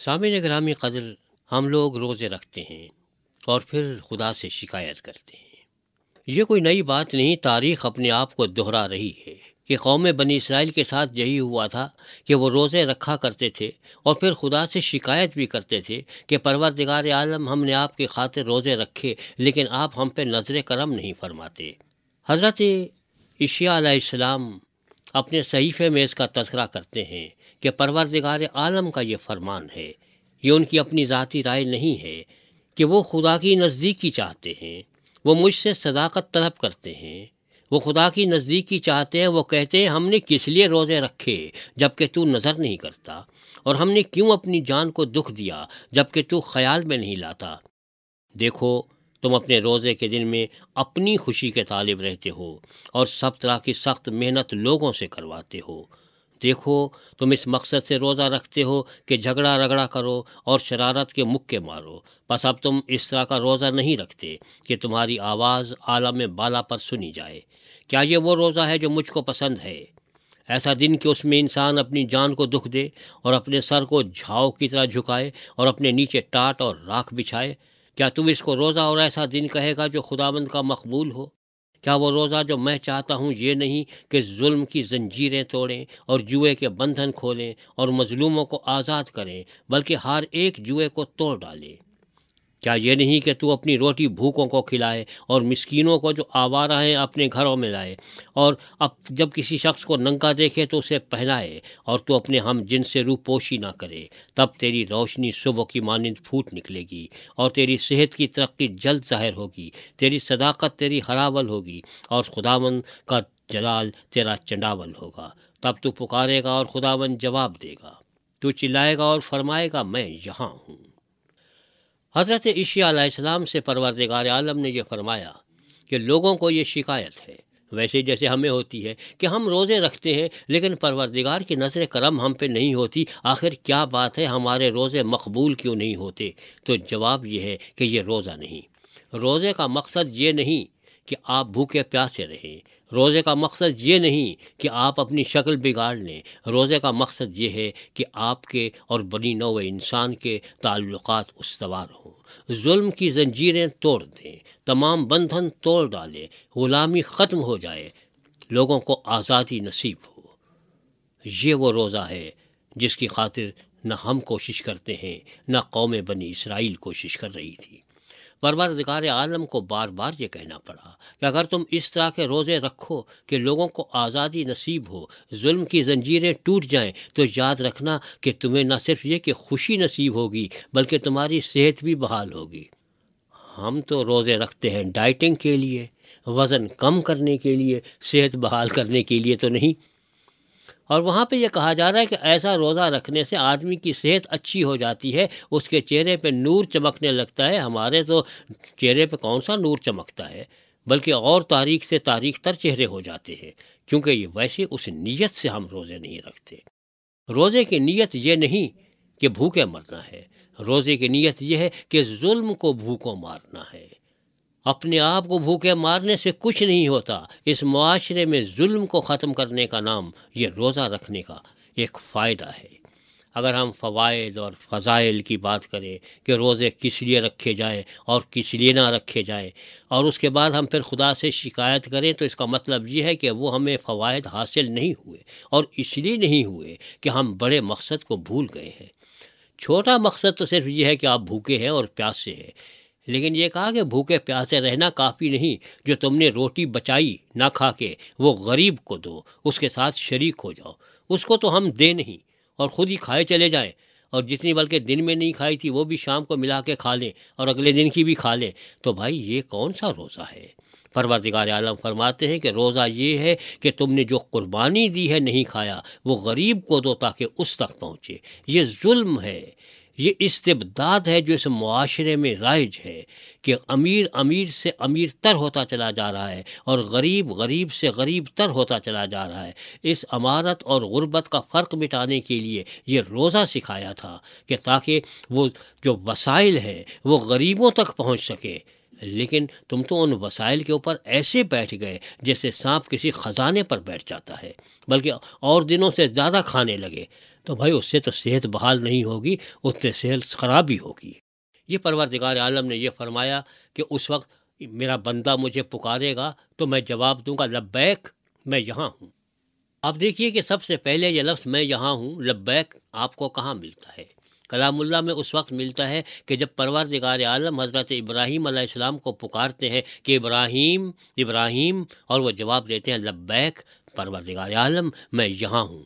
سامعین گرامی قدر، ہم لوگ روزے رکھتے ہیں اور پھر خدا سے شکایت کرتے ہیں۔ یہ کوئی نئی بات نہیں، تاریخ اپنے آپ کو دہرا رہی ہے کہ قوم بنی اسرائیل کے ساتھ یہی ہوا تھا کہ وہ روزے رکھا کرتے تھے اور پھر خدا سے شکایت بھی کرتے تھے کہ پروردگار عالم، ہم نے آپ کی خاطر روزے رکھے لیکن آپ ہم پہ نظر کرم نہیں فرماتے۔ حضرت عیسیٰ علیہ السلام اپنے صحیفے میں اس کا تذکرہ کرتے ہیں کہ پروردگار عالم کا یہ فرمان ہے، یہ ان کی اپنی ذاتی رائے نہیں ہے کہ وہ خدا کی نزدیکی چاہتے ہیں، وہ مجھ سے صداقت طلب کرتے ہیں، وہ خدا کی نزدیکی چاہتے ہیں۔ وہ کہتے ہیں ہم نے کس لیے روزے رکھے جبکہ تو نظر نہیں کرتا، اور ہم نے کیوں اپنی جان کو دکھ دیا جبکہ تو خیال میں نہیں لاتا۔ دیکھو، تم اپنے روزے کے دن میں اپنی خوشی کے طالب رہتے ہو اور سب طرح کی سخت محنت لوگوں سے کرواتے ہو۔ دیکھو، تم اس مقصد سے روزہ رکھتے ہو کہ جھگڑا رگڑا کرو اور شرارت کے مکے مارو، بس اب تم اس طرح کا روزہ نہیں رکھتے کہ تمہاری آواز عالم بالا پر سنی جائے۔ کیا یہ وہ روزہ ہے جو مجھ کو پسند ہے؟ ایسا دن کہ اس میں انسان اپنی جان کو دکھ دے اور اپنے سر کو جھاؤ کی طرح جھکائے اور اپنے نیچے ٹاٹ اور راکھ بچھائے۔ کیا تم اس کو روزہ اور ایسا دن کہے گا جو خداوند کا مقبول ہو؟ کیا وہ روزہ جو میں چاہتا ہوں یہ نہیں کہ ظلم کی زنجیریں توڑیں اور جوئے کے بندھن کھولیں اور مظلوموں کو آزاد کریں، بلکہ ہر ایک جوئے کو توڑ ڈالے؟ کیا یہ نہیں کہ تو اپنی روٹی بھوکوں کو کھلائے اور مسکینوں کو جو آوارہ ہیں اپنے گھروں میں لائے، اور اب جب کسی شخص کو ننگا دیکھے تو اسے پہنائے، اور تو اپنے ہم جن سے روح پوشی نہ کرے؟ تب تیری روشنی صبح کی مانند پھوٹ نکلے گی اور تیری صحت کی ترقی جلد ظاہر ہوگی، تیری صداقت تیری ہراول ہوگی اور خداوند کا جلال تیرا چنڈاول ہوگا۔ تب تو پکارے گا اور خداوند جواب دے گا، تو چلائے گا اور فرمائے گا میں یہاں ہوں۔ حضرت عیسیٰ علیہ السلام سے پروردگار عالم نے یہ فرمایا کہ لوگوں کو یہ شکایت ہے، ویسے جیسے ہمیں ہوتی ہے کہ ہم روزے رکھتے ہیں لیکن پروردگار کی نظر کرم ہم پہ نہیں ہوتی، آخر کیا بات ہے، ہمارے روزے مقبول کیوں نہیں ہوتے؟ تو جواب یہ ہے کہ یہ روزہ نہیں۔ روزے کا مقصد یہ نہیں کہ آپ بھوکے پیاسے رہیں، روزے کا مقصد یہ نہیں کہ آپ اپنی شکل بگاڑ لیں، روزے کا مقصد یہ ہے کہ آپ کے اور بنی نوع انسان کے تعلقات استوار ہوں، ظلم کی زنجیریں توڑ دیں، تمام بندھن توڑ ڈالیں، غلامی ختم ہو جائے، لوگوں کو آزادی نصیب ہو۔ یہ وہ روزہ ہے جس کی خاطر نہ ہم کوشش کرتے ہیں، نہ قوم بنی اسرائیل کوشش کر رہی تھی۔ پروردگار عالم کو بار بار یہ کہنا پڑا کہ اگر تم اس طرح کے روزے رکھو کہ لوگوں کو آزادی نصیب ہو، ظلم کی زنجیریں ٹوٹ جائیں، تو یاد رکھنا کہ تمہیں نہ صرف یہ کہ خوشی نصیب ہوگی بلکہ تمہاری صحت بھی بحال ہوگی۔ ہم تو روزے رکھتے ہیں ڈائٹنگ کے لیے، وزن کم کرنے کے لیے، صحت بحال کرنے کے لیے تو نہیں۔ اور وہاں پہ یہ کہا جا رہا ہے کہ ایسا روزہ رکھنے سے آدمی کی صحت اچھی ہو جاتی ہے، اس کے چہرے پہ نور چمکنے لگتا ہے۔ ہمارے تو چہرے پہ کون سا نور چمکتا ہے، بلکہ اور تاریک سے تاریک تر چہرے ہو جاتے ہیں، کیونکہ یہ ویسے اس نیت سے ہم روزے نہیں رکھتے۔ روزے کی نیت یہ نہیں کہ بھوکے مرنا ہے، روزے کی نیت یہ ہے کہ ظلم کو بھوکوں مارنا ہے۔ اپنے آپ کو بھوکے مارنے سے کچھ نہیں ہوتا، اس معاشرے میں ظلم کو ختم کرنے کا نام یہ روزہ رکھنے کا ایک فائدہ ہے۔ اگر ہم فوائد اور فضائل کی بات کریں کہ روزے کس لیے رکھے جائیں اور کس لیے نہ رکھے جائیں، اور اس کے بعد ہم پھر خدا سے شکایت کریں، تو اس کا مطلب یہ ہے کہ وہ ہمیں فوائد حاصل نہیں ہوئے، اور اس لیے نہیں ہوئے کہ ہم بڑے مقصد کو بھول گئے ہیں۔ چھوٹا مقصد تو صرف یہ ہے کہ آپ بھوکے ہیں اور پیاسے ہیں، لیکن یہ کہا کہ بھوکے پیاسے رہنا کافی نہیں، جو تم نے روٹی بچائی نہ کھا کے وہ غریب کو دو، اس کے ساتھ شریک ہو جاؤ۔ اس کو تو ہم دے نہیں اور خود ہی کھائے چلے جائیں، اور جتنی بلکہ دن میں نہیں کھائی تھی وہ بھی شام کو ملا کے کھا لیں اور اگلے دن کی بھی کھا لیں۔ تو بھائی یہ کون سا روزہ ہے؟ پروردگار عالم فرماتے ہیں کہ روزہ یہ ہے کہ تم نے جو قربانی دی ہے نہیں کھایا، وہ غریب کو دو تاکہ اس تک پہنچے۔ یہ ظلم ہے، یہ استبداد ہے جو اس معاشرے میں رائج ہے، کہ امیر امیر سے امیر تر ہوتا چلا جا رہا ہے اور غریب غریب سے غریب تر ہوتا چلا جا رہا ہے۔ اس امارت اور غربت کا فرق مٹانے کے لیے یہ روزہ سکھایا تھا کہ تاکہ وہ جو وسائل ہیں وہ غریبوں تک پہنچ سکے، لیکن تم تو ان وسائل کے اوپر ایسے بیٹھ گئے جیسے سانپ کسی خزانے پر بیٹھ جاتا ہے، بلکہ اور دنوں سے زیادہ کھانے لگے۔ تو بھائی اس سے تو صحت بحال نہیں ہوگی، اس سے صحت خراب ہی ہوگی۔ یہ پروردگار عالم نے یہ فرمایا کہ اس وقت میرا بندہ مجھے پکارے گا تو میں جواب دوں گا لبیک، میں یہاں ہوں۔ اب دیکھیے کہ سب سے پہلے یہ لفظ میں یہاں ہوں، لبیک، آپ کو کہاں ملتا ہے؟ کلام اللہ میں اس وقت ملتا ہے کہ جب پروردگار عالم حضرت ابراہیم علیہ السلام کو پکارتے ہیں کہ ابراہیم ابراہیم، اور وہ جواب دیتے ہیں لبیک پروردگار عالم میں یہاں ہوں۔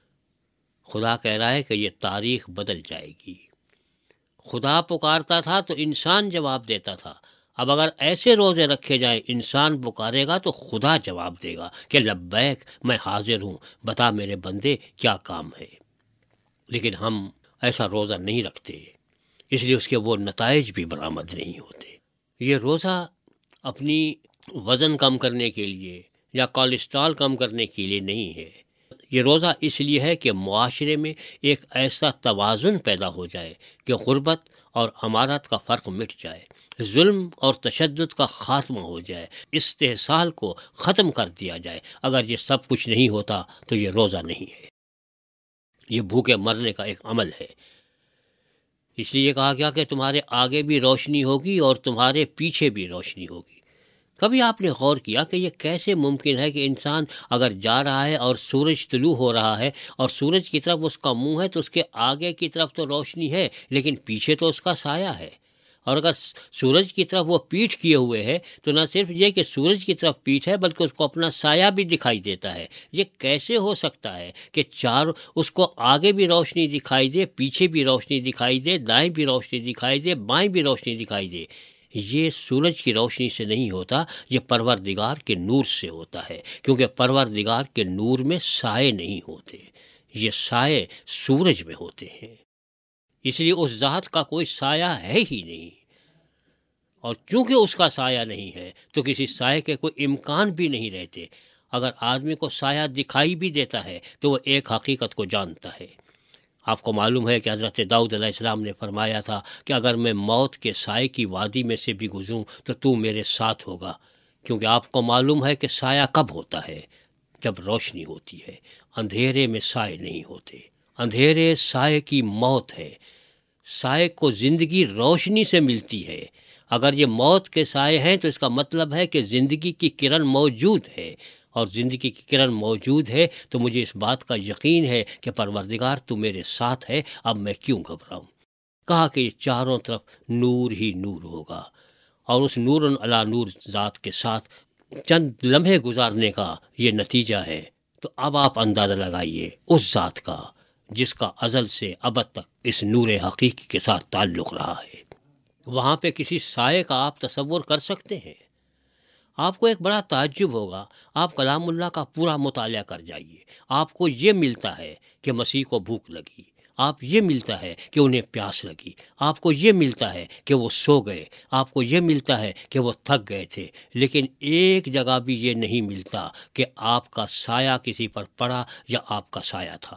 خدا کہہ رہا ہے کہ یہ تاریخ بدل جائے گی۔ خدا پکارتا تھا تو انسان جواب دیتا تھا، اب اگر ایسے روزے رکھے جائیں انسان پکارے گا تو خدا جواب دے گا کہ لبیک میں حاضر ہوں، بتا میرے بندے کیا کام ہے۔ لیکن ہم ایسا روزہ نہیں رکھتے، اس لیے اس کے وہ نتائج بھی برآمد نہیں ہوتے۔ یہ روزہ اپنی وزن کم کرنے کے لیے یا کولیسٹرول کم کرنے کے لیے نہیں ہے، یہ روزہ اس لیے ہے کہ معاشرے میں ایک ایسا توازن پیدا ہو جائے کہ غربت اور امارت کا فرق مٹ جائے، ظلم اور تشدد کا خاتمہ ہو جائے، استحصال کو ختم کر دیا جائے۔ اگر یہ سب کچھ نہیں ہوتا تو یہ روزہ نہیں ہے، یہ بھوکے مرنے کا ایک عمل ہے۔ اس لیے کہا گیا کہ تمہارے آگے بھی روشنی ہوگی اور تمہارے پیچھے بھی روشنی ہوگی۔ کبھی آپ نے غور کیا کہ یہ کیسے ممکن ہے کہ انسان اگر جا رہا ہے اور سورج طلوع ہو رہا ہے اور سورج کی طرف اس کا منہ ہے تو اس کے آگے کی طرف تو روشنی ہے لیکن پیچھے تو اس کا سایہ ہے، اور اگر سورج کی طرف وہ پیٹھ کیے ہوئے ہے تو نہ صرف یہ کہ سورج کی طرف پیٹھ ہے بلکہ اس کو اپنا سایہ بھی دکھائی دیتا ہے۔ یہ کیسے ہو سکتا ہے کہ اس کو آگے بھی روشنی دکھائی دے، پیچھے بھی روشنی دکھائی دے، دائیں بھی روشنی دکھائی دے، بائیں بھی روشنی دکھائی دے؟ یہ سورج کی روشنی سے نہیں ہوتا، یہ پروردگار کے نور سے ہوتا ہے، کیونکہ پروردگار کے نور میں سائے نہیں ہوتے، یہ سائے سورج میں ہوتے ہیں۔ اس لیے اس ذات کا کوئی سایہ ہے ہی نہیں، اور چونکہ اس کا سایہ نہیں ہے تو کسی سائے کے کوئی امکان بھی نہیں رہتے۔ اگر آدمی کو سایہ دکھائی بھی دیتا ہے تو وہ ایک حقیقت کو جانتا ہے۔ آپ کو معلوم ہے کہ حضرت داؤد علیہ السلام نے فرمایا تھا کہ اگر میں موت کے سائے کی وادی میں سے بھی گزروں تو میرے ساتھ ہوگا، کیونکہ آپ کو معلوم ہے کہ سایہ کب ہوتا ہے؟ جب روشنی ہوتی ہے۔ اندھیرے میں سائے نہیں ہوتے، اندھیرے سائے کی موت ہے۔ سائے کو زندگی روشنی سے ملتی ہے۔ اگر یہ موت کے سائے ہیں تو اس کا مطلب ہے کہ زندگی کی کرن موجود ہے، اور زندگی کی کرن موجود ہے تو مجھے اس بات کا یقین ہے کہ پروردگار تو میرے ساتھ ہے، اب میں کیوں گھبراؤں۔ کہا کہ یہ چاروں طرف نور ہی نور ہوگا، اور اس نور علی نور ذات کے ساتھ چند لمحے گزارنے کا یہ نتیجہ ہے۔ تو اب آپ اندازہ لگائیے اس ذات کا جس کا ازل سے ابد تک اس نور حقیقی کے ساتھ تعلق رہا ہے، وہاں پہ کسی سائے کا آپ تصور کر سکتے ہیں؟ آپ کو ایک بڑا تعجب ہوگا۔ آپ کلام اللہ کا پورا مطالعہ کر جائیے، آپ کو یہ ملتا ہے کہ مسیح کو بھوک لگی، آپ یہ ملتا ہے کہ انہیں پیاس لگی، آپ کو یہ ملتا ہے کہ وہ سو گئے، آپ کو یہ ملتا ہے کہ وہ تھک گئے تھے، لیکن ایک جگہ بھی یہ نہیں ملتا کہ آپ کا سایہ کسی پر پڑا یا آپ کا سایہ تھا۔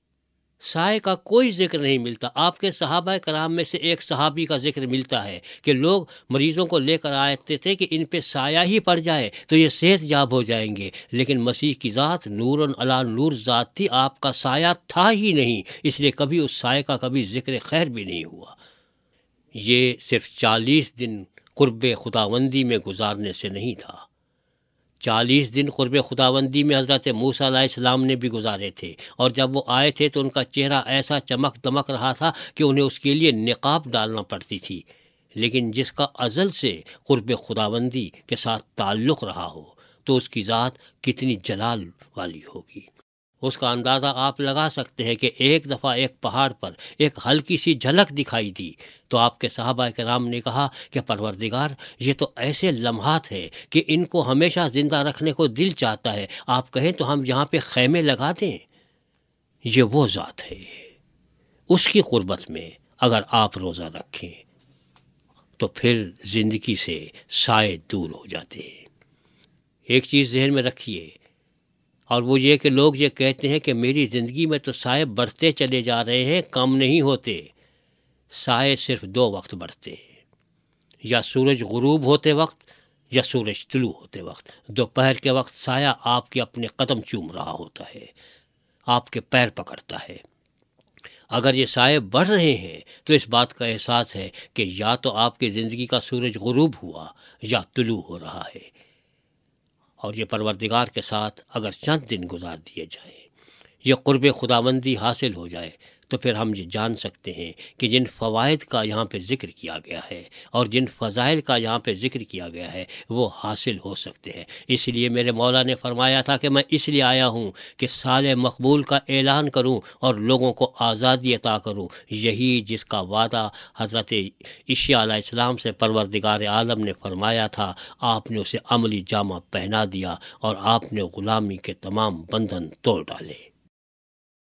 سائے کا کوئی ذکر نہیں ملتا۔ آپ کے صحابہ کرام میں سے ایک صحابی کا ذکر ملتا ہے کہ لوگ مریضوں کو لے کر آتے تھے کہ ان پہ سایہ ہی پڑ جائے تو یہ صحت یاب ہو جائیں گے، لیکن مسیح کی ذات نور علی نور ذات تھی، آپ کا سایہ تھا ہی نہیں، اس لیے کبھی اس سائے کا کبھی ذکر خیر بھی نہیں ہوا۔ یہ صرف 40 دن قرب خداوندی میں گزارنے سے نہیں تھا۔ 40 دن قرب خداوندی میں حضرت موسیٰ علیہ السلام نے بھی گزارے تھے، اور جب وہ آئے تھے تو ان کا چہرہ ایسا چمک دمک رہا تھا کہ انہیں اس کے لیے نقاب ڈالنا پڑتی تھی۔ لیکن جس کا ازل سے قرب خداوندی کے ساتھ تعلق رہا ہو تو اس کی ذات کتنی جلال والی ہوگی۔ اس کا اندازہ آپ لگا سکتے ہیں کہ ایک دفعہ ایک پہاڑ پر ایک ہلکی سی جھلک دکھائی دی تو آپ کے صحابہ کرام نے کہا کہ پروردگار، یہ تو ایسے لمحات ہیں کہ ان کو ہمیشہ زندہ رکھنے کو دل چاہتا ہے، آپ کہیں تو ہم یہاں پہ خیمے لگا دیں۔ یہ وہ ذات ہے، اس کی قربت میں اگر آپ روزہ رکھیں تو پھر زندگی سے سائے دور ہو جاتے ہیں۔ ایک چیز ذہن میں رکھیے، اور وہ یہ کہ لوگ یہ کہتے ہیں کہ میری زندگی میں تو سائے بڑھتے چلے جا رہے ہیں، کم نہیں ہوتے۔ سائے صرف 2 وقت بڑھتے ہیں، یا سورج غروب ہوتے وقت یا سورج طلوع ہوتے وقت۔ دوپہر کے وقت سایہ آپ کے اپنے قدم چوم رہا ہوتا ہے، آپ کے پیر پکڑتا ہے، اگر یہ سائے بڑھ رہے ہیں تو اس بات کا احساس ہے کہ یا تو آپ کی زندگی کا سورج غروب ہوا یا طلوع ہو رہا ہے، اور یہ پروردگار کے ساتھ اگر چند دن گزار دیے جائیں، یہ قرب خداوندی حاصل ہو جائے، تو پھر ہم یہ جان سکتے ہیں کہ جن فوائد کا یہاں پہ ذکر کیا گیا ہے اور جن فضائل کا یہاں پہ ذکر کیا گیا ہے وہ حاصل ہو سکتے ہیں۔ اس لیے میرے مولا نے فرمایا تھا کہ میں اس لیے آیا ہوں کہ سال مقبول کا اعلان کروں اور لوگوں کو آزادی عطا کروں، یہی جس کا وعدہ حضرت عیسیٰ علیہ السلام سے پروردگار عالم نے فرمایا تھا۔ آپ نے اسے عملی جامہ پہنا دیا اور آپ نے غلامی کے تمام بندھن توڑ ڈالے۔